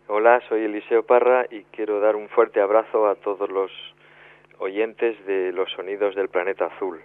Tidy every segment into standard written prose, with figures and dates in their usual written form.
Hola, soy Eliseo Parra y quiero dar un fuerte abrazo a todos los oyentes de Los Sonidos del Planeta Azul.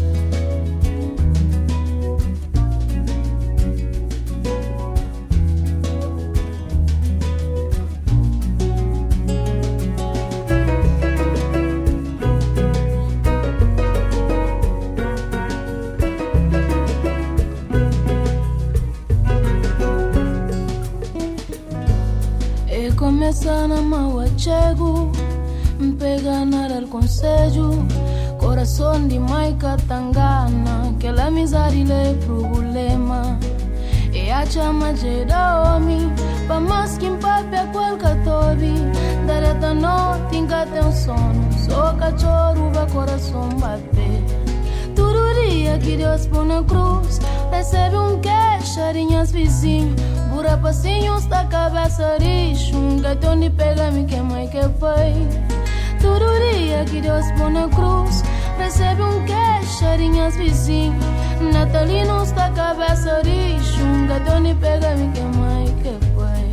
Começa na maua chego, pega nada conselho, coração de mãe catangana, que ela amizade lhe problema. E a chama de da homem, pa mais que papi a qualquer tobi, dareta noite inga tem um sono, só cachorro vai coração bater. Todo dia que Deus põe na cruz, recebe queixa de minhas vizinhos. Pura passinhos da cabeça rixo, gato onde pega-me que mãe que pai. Todo dia que Deus põe na cruz, recebe queixa de minhas vizinhos. Natalinos da cabeça rixo, gato onde pega-me que mãe que pai.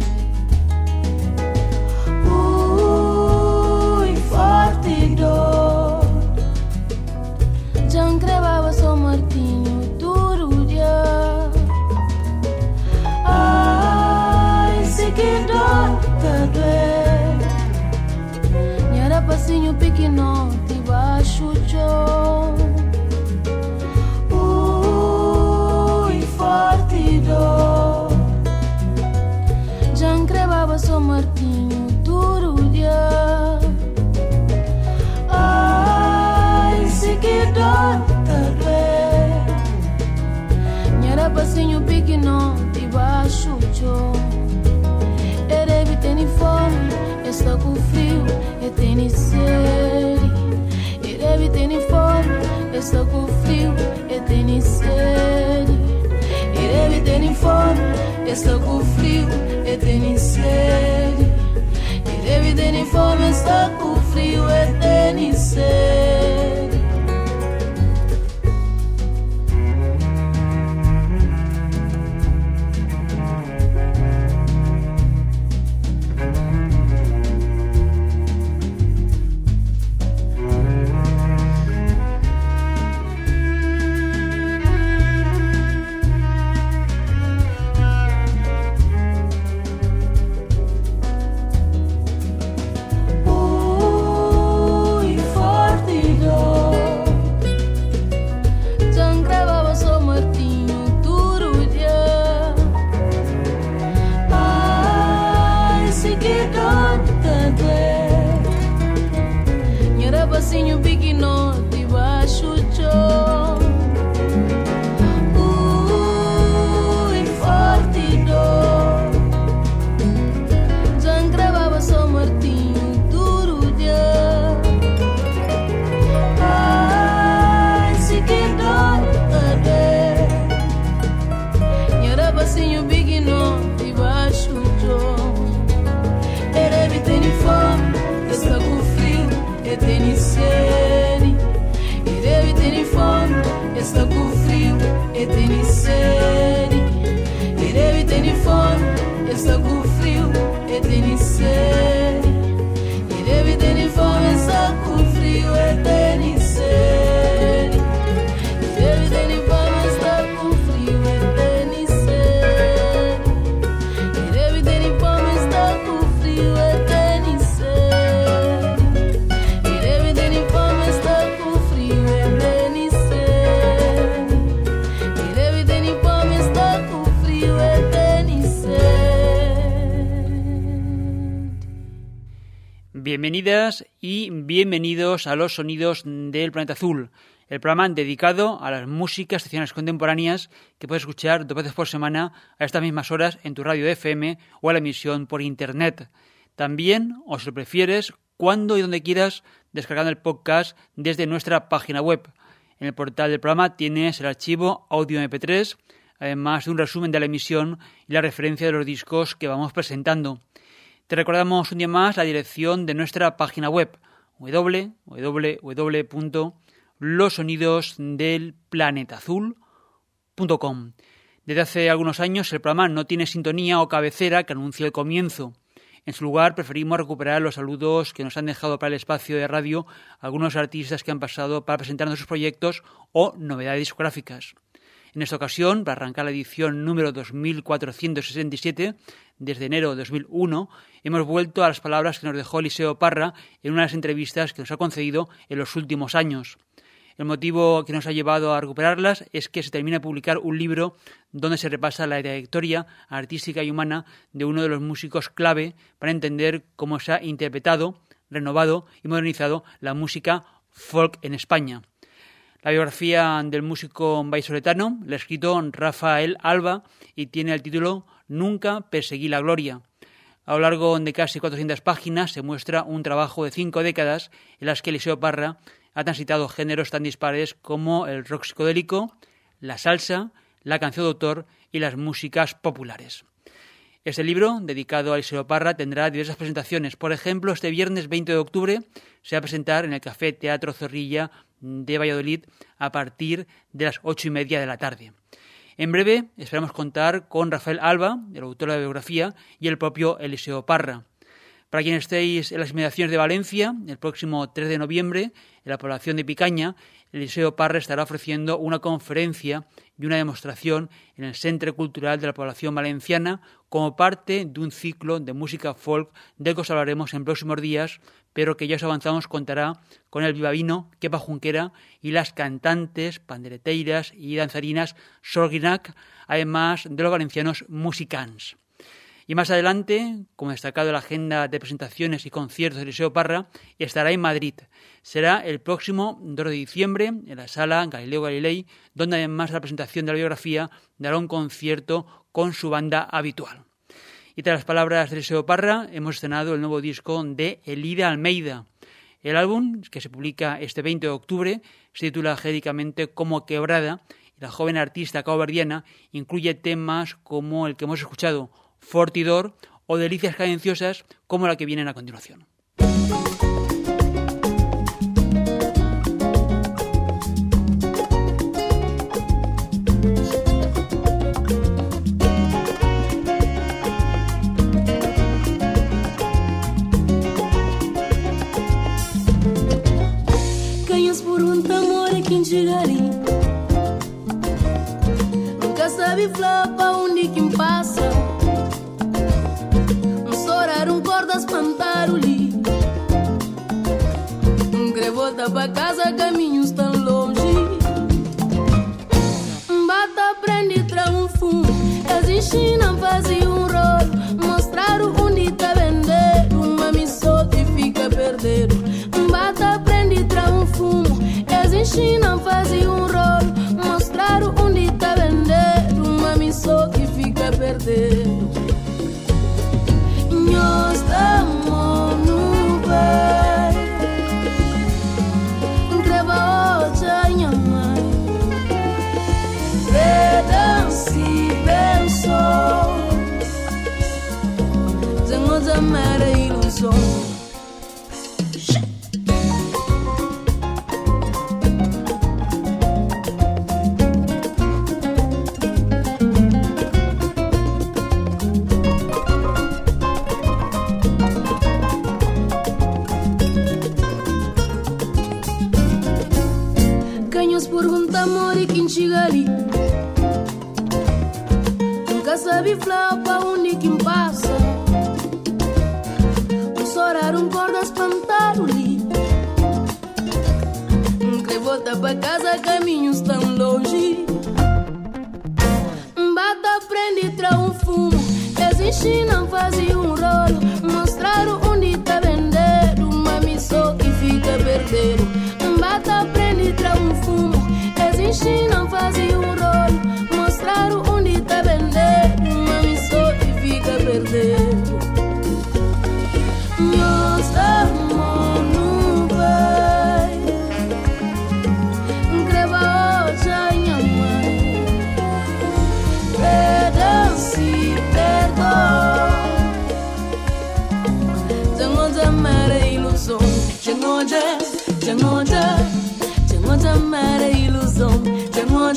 Ui, forte dor, já encrevava São Martinho todo dia. Que dor tá doer, nhara passinho pequeno debaixo do chão. Ui, forte dor, já encrevava São Martinho todo dia. Ai, se que dor tá doer, nhara passinho pequeno debaixo do chão. Tem fome, está com frio, e tem sede. E deve ter fome, está com frio, e tem sede. E deve ter fome, está com frio, e tem sede. E deve ter fome, está com frio, e tem sede. Bienvenidas y bienvenidos a Los Sonidos del Planeta Azul, el programa dedicado a las músicas seccionales contemporáneas que puedes escuchar 2 veces por semana a estas mismas horas en tu radio FM o a la emisión por internet. También, o si lo prefieres, cuando y donde quieras, descargando el podcast desde nuestra página web. En el portal del programa tienes el archivo audio MP3, además de un resumen de la emisión y la referencia de los discos que vamos presentando. Te recordamos un día más la dirección de nuestra página web, www.losonidosdelplanetazul.com. Desde hace algunos años el programa no tiene sintonía o cabecera que anuncie el comienzo. En su lugar, preferimos recuperar los saludos que nos han dejado para el espacio de radio algunos artistas que han pasado para presentarnos sus proyectos o novedades discográficas. En esta ocasión, para arrancar la edición número 2467, desde enero de 2001, hemos vuelto a las palabras que nos dejó Eliseo Parra en una de las entrevistas que nos ha concedido en los últimos años. El motivo que nos ha llevado a recuperarlas es que se termina de publicar un libro donde se repasa la trayectoria artística y humana de uno de los músicos clave para entender cómo se ha interpretado, renovado y modernizado la música folk en España. La biografía del músico vallisoletano la ha escrito Rafael Alba y tiene el título Nunca perseguí la gloria. A lo largo de casi 400 páginas se muestra un trabajo de 5 décadas en las que Eliseo Parra ha transitado géneros tan dispares como el rock psicodélico, la salsa, la canción de autor y las músicas populares. Este libro, dedicado a Eliseo Parra, tendrá diversas presentaciones. Por ejemplo, este viernes 20 de octubre se va a presentar en el Café Teatro Zorrilla de Valladolid a partir de las 8:30 de la tarde. En breve esperamos contar con Rafael Alba, el autor de la biografía, y el propio Eliseo Parra. Para quienes estéis en las inmediaciones de Valencia, el próximo 3 de noviembre, en la población de Picaña, Eliseo Parra estará ofreciendo una conferencia y una demostración en el Centre Cultural de la población valenciana como parte de un ciclo de música folk del que os hablaremos en próximos días, pero que ya os avanzamos contará con el vivavino Kepa Junquera y las cantantes, pandereteiras y danzarinas Sorginac, además de los valencianos Musicans. Y más adelante, como destacado en la agenda de presentaciones y conciertos de Eliseo Parra, estará en Madrid. Será el próximo 2 de diciembre en la sala Galileo Galilei, donde además de la presentación de la biografía dará un concierto con su banda habitual. Y tras las palabras de Eliseo Parra, hemos estrenado el nuevo disco de Elida Almeida. El álbum, que se publica este 20 de octubre, se titula genéricamente Como Quebrada, y la joven artista caboverdiana incluye temas como el que hemos escuchado, Fortidor, o delicias cadenciosas como la que vienen a continuación. Canhas por um tamor quem chegaria, nunca sabe flapa onde quem passa. Espantar-o-li, volta pra casa, caminhos tão longe. Bata, prende, traga um fumo. Existe, não fazia um rolo. Mostrar onde tá vender. Uma missão que fica perdido. Bata, prende, traga um fumo. Existe, não fazia um rolo. Mostrar onde tá vender. Uma missão que fica perdido. Nós estamos no bar. Grava outra minha mãe. Danse, pensou. Tenho de amar a ilusão. Nunca sabe flapa onde quem passa. Chorar corda espantar-o-li. Que volta pra casa, caminhos tão longe. Bata, prende, traga um fumo. Existe, não fazia um rolo. Mostrar onde tá vender. Uma missão que fica perdido. Bata, prende, traga um fumo. Existe, não fazia um rolo. Mostrar onde tá vender. Uma missão que fica perdido. Nós estamos no bar. Grava outra minha mãe. Perdão-se, perdão. Tenho de amar a ilusão. Tenho de amar a ilusão. Tenho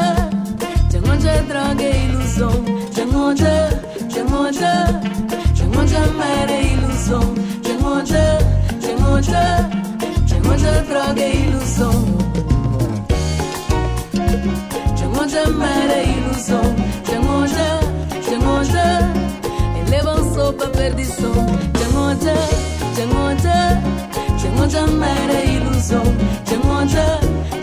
de droga a ilusão. Tenho de ilusão. Jangoja, elevam sopa perdição. Jangoja, mera ilusão. Jangoja,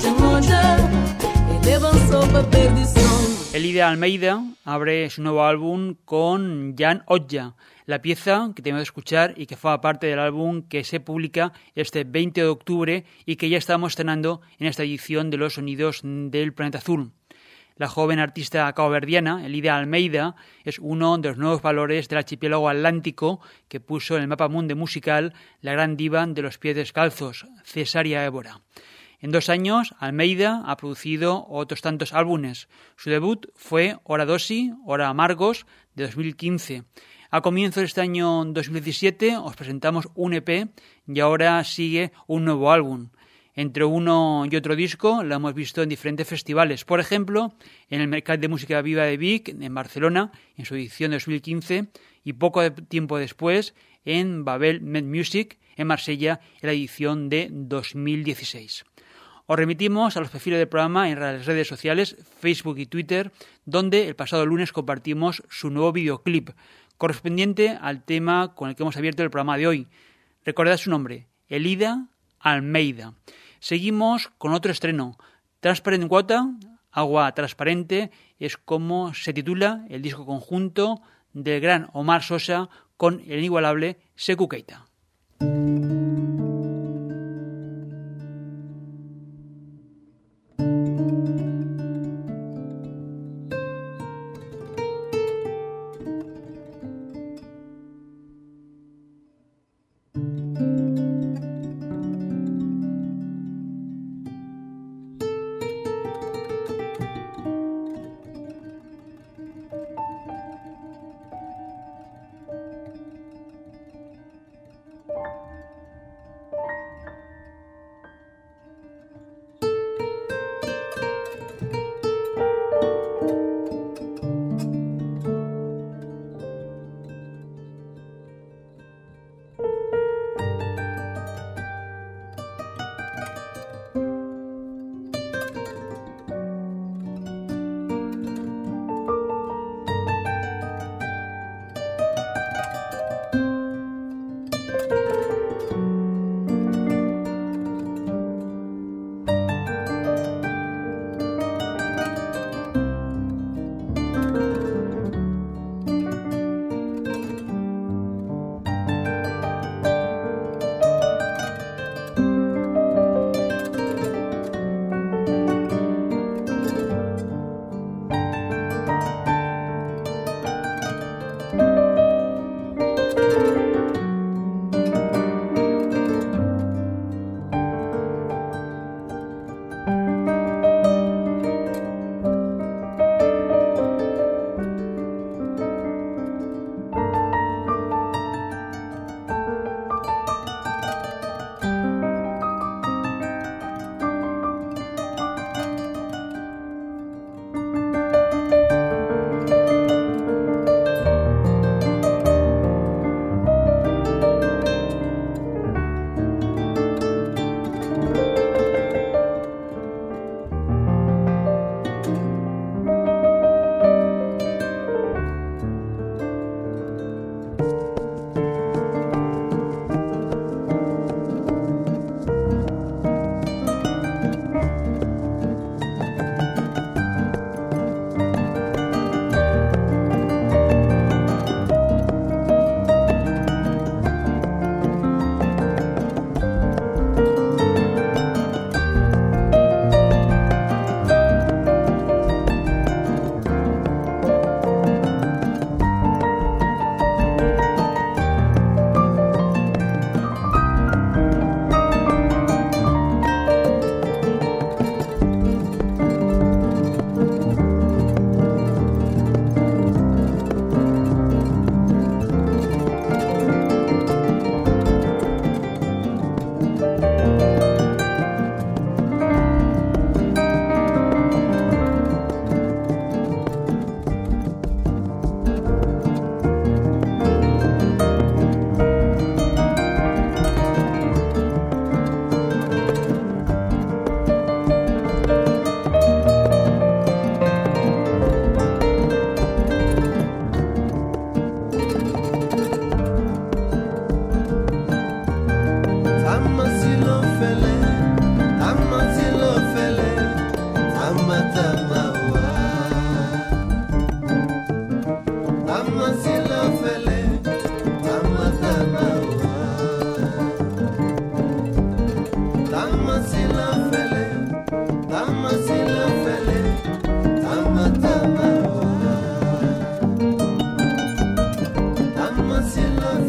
elevam sopa perdição. Elida Almeida abre su nuevo álbum con Jan Otja, la pieza que tenemos que escuchar y que forma parte del álbum que se publica este 20 de octubre y que ya estamos estrenando en esta edición de Los Sonidos del Planeta Azul. La joven artista caboverdiana, Elida Almeida, es uno de los nuevos valores del archipiélago atlántico que puso en el mapa mundo musical la gran diva de los pies descalzos, Cesária Évora. En 2 años, Almeida ha producido otros tantos álbumes. Su debut fue Ora Dosi, Ora Amargos, de 2015. A comienzos de este año 2017 os presentamos un EP y ahora sigue un nuevo álbum. Entre uno y otro disco la hemos visto en diferentes festivales. Por ejemplo, en el Mercat de Música Viva de Vic, en Barcelona, en su edición de 2015, y poco tiempo después en Babel Med Music, en Marsella, en la edición de 2016. Os remitimos a los perfiles del programa en las redes sociales, Facebook y Twitter, donde el pasado lunes compartimos su nuevo videoclip, correspondiente al tema con el que hemos abierto el programa de hoy. Recordad su nombre, Elida Almeida. Seguimos con otro estreno, Transparent Water, Agua Transparente, es como se titula el disco conjunto del gran Omar Sosa con el inigualable Sekou Keita.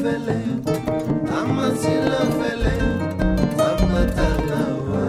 fele, amasila fele, amatanawa.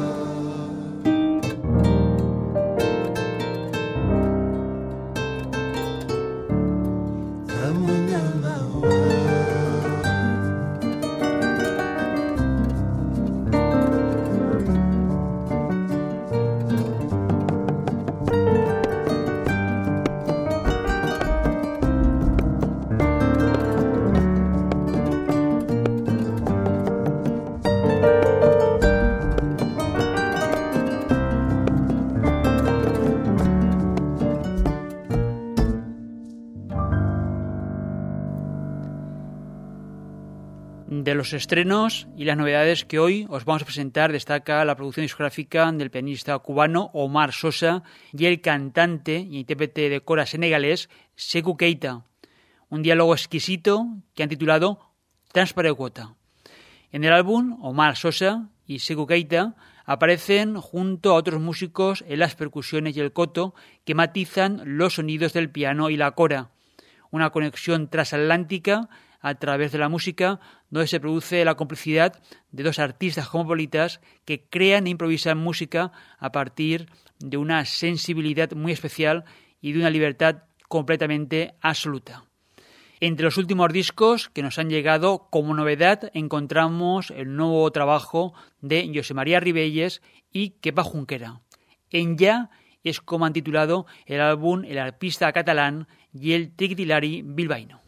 De los estrenos y las novedades que hoy os vamos a presentar destaca la producción discográfica del pianista cubano Omar Sosa y el cantante y intérprete de cora senegalés Sékou Keita. Un diálogo exquisito que han titulado Transparequota. En el álbum, Omar Sosa y Sékou Keita aparecen junto a otros músicos en las percusiones y el coto que matizan los sonidos del piano y la cora. Una conexión transatlántica a través de la música, donde se produce la complicidad de dos artistas cosmopolitas que crean e improvisan música a partir de una sensibilidad muy especial y de una libertad completamente absoluta. Entre los últimos discos que nos han llegado como novedad encontramos el nuevo trabajo de José María Ribelles y Kepa Junquera. En Ya es como han titulado el álbum el arpista catalán y el triquitilari bilbaíno.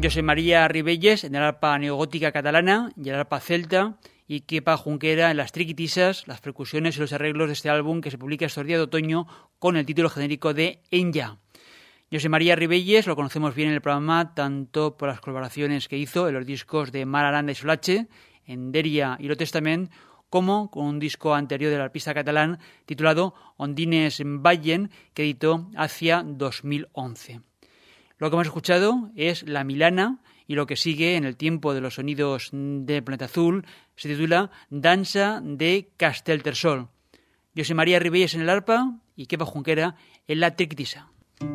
José María Ribelles en el arpa neogótica catalana y el arpa celta, y Kepa Junquera en las triquitisas, las percusiones y los arreglos de este álbum que se publica estos días de otoño con el título genérico de Enya. José María Ribelles lo conocemos bien en el programa tanto por las colaboraciones que hizo en los discos de Mar Aranda y Solache, en Deria y Lo Testament, como con un disco anterior del arpista catalán titulado Ondines Vallen, que editó hacia 2011. Lo que hemos escuchado es La Milana, y lo que sigue en el tiempo de los sonidos del Planeta Azul se titula Danza de Castellterçol. José María Ribelles en el arpa y Kepa Junquera en la triquitisa.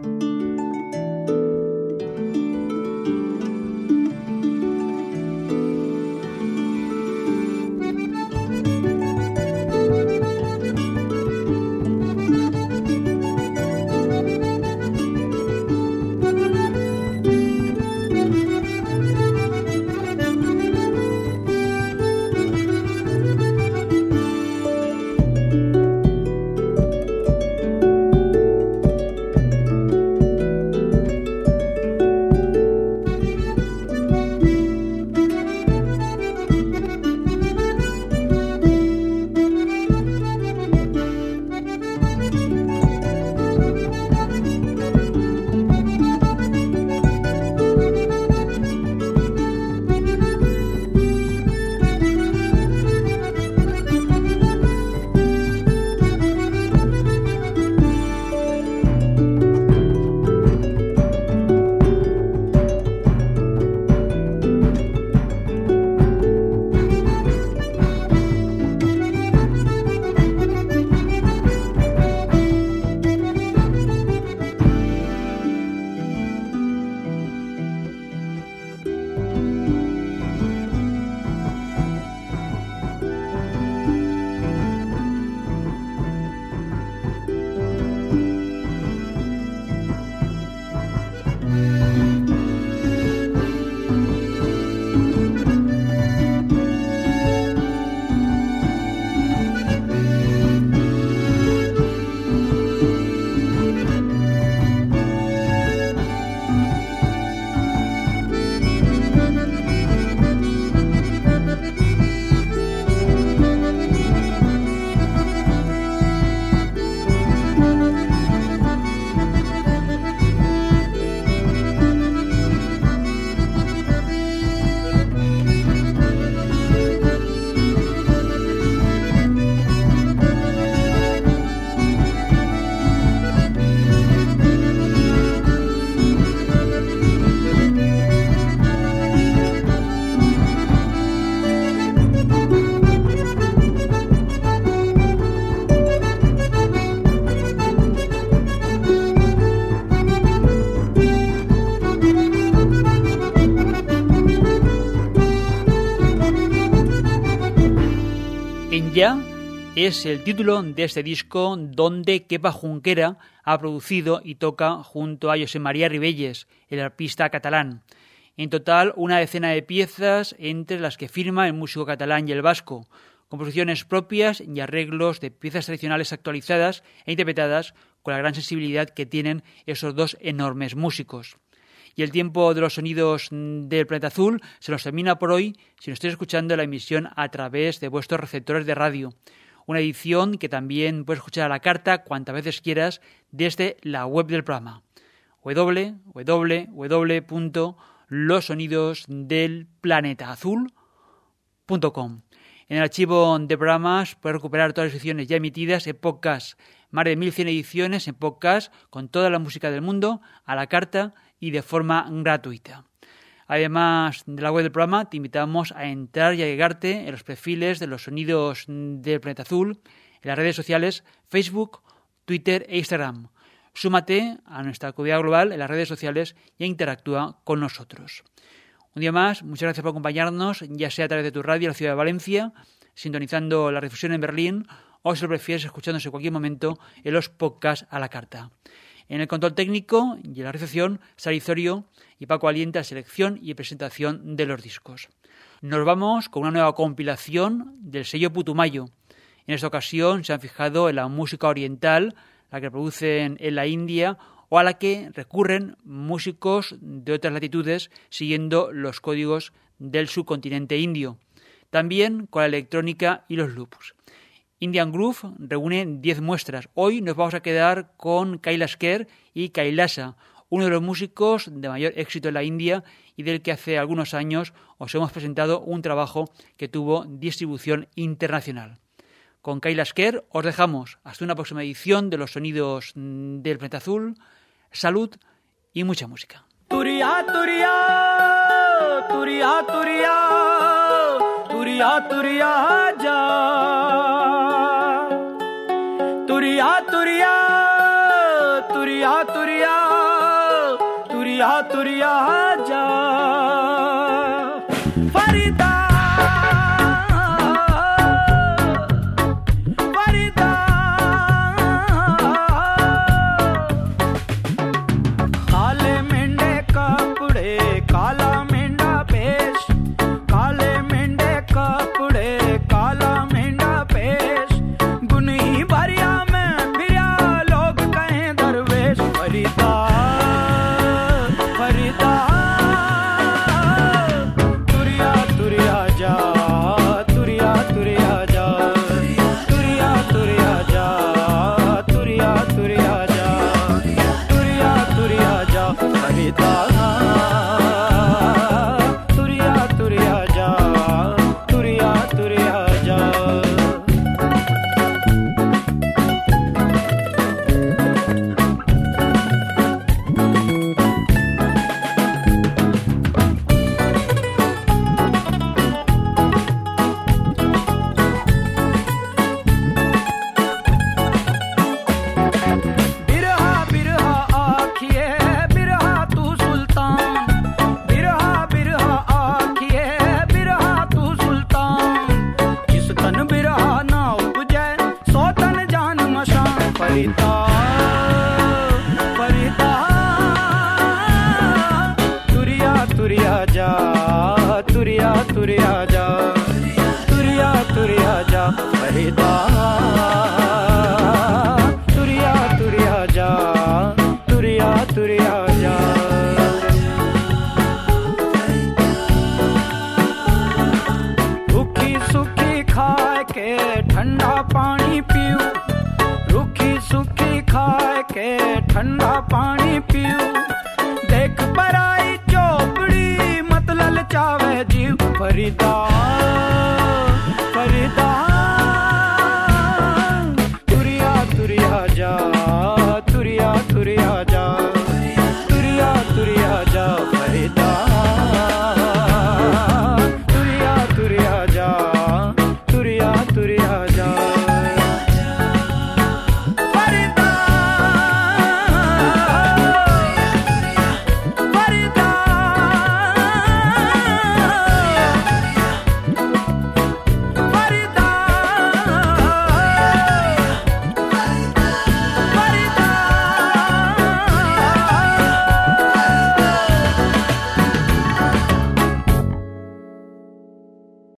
Ya es el título de este disco donde Kepa Junquera ha producido y toca junto a José María Ribelles, el arpista catalán. En total, una decena de piezas entre las que firma el músico catalán y el vasco, composiciones propias y arreglos de piezas tradicionales actualizadas e interpretadas con la gran sensibilidad que tienen esos dos enormes músicos. Y el tiempo de los sonidos del Planeta Azul se nos termina por hoy si nos estáis escuchando la emisión a través de vuestros receptores de radio. Una edición que también puedes escuchar a la carta cuantas veces quieras desde la web del programa www.losonidosdelplanetaazul.com. En el archivo de programas puedes recuperar todas las ediciones ya emitidas en podcast, más de 1100 ediciones en podcast con toda la música del mundo a la carta y de forma gratuita. Además de la web del programa, te invitamos a entrar y agregarte en los perfiles de los sonidos del Planeta Azul, en las redes sociales Facebook, Twitter e Instagram. Súmate a nuestra comunidad global en las redes sociales e interactúa con nosotros. Un día más, muchas gracias por acompañarnos, ya sea a través de tu radio en la ciudad de Valencia, sintonizando la difusión en Berlín, o si lo prefieres, escuchándose en cualquier momento en los podcasts a la carta. En el control técnico y en la recepción, Sara Izorio y Paco Alienta, selección y presentación de los discos. Nos vamos con una nueva compilación del sello Putumayo. En esta ocasión se han fijado en la música oriental, la que producen en la India, o a la que recurren músicos de otras latitudes siguiendo los códigos del subcontinente indio. También con la electrónica y los loops. Indian Groove reúne 10 muestras. Hoy nos vamos a quedar con Kailash Kher y Kailasa, uno de los músicos de mayor éxito en la India y del que hace algunos años os hemos presentado un trabajo que tuvo distribución internacional. Con Kailash Kher os dejamos hasta una próxima edición de Los Sonidos del Planeta Azul. Salud y mucha música. Turiya, turiya, turiya, turiya, turiya, turiya, ja. Turiya, turiya, turiya, turiya, turiya, turiya, ja. Farida. ठंडा पानी पीऊ देख पराई चोपड़ी मत ललचावे जीव फरीदा फरीदा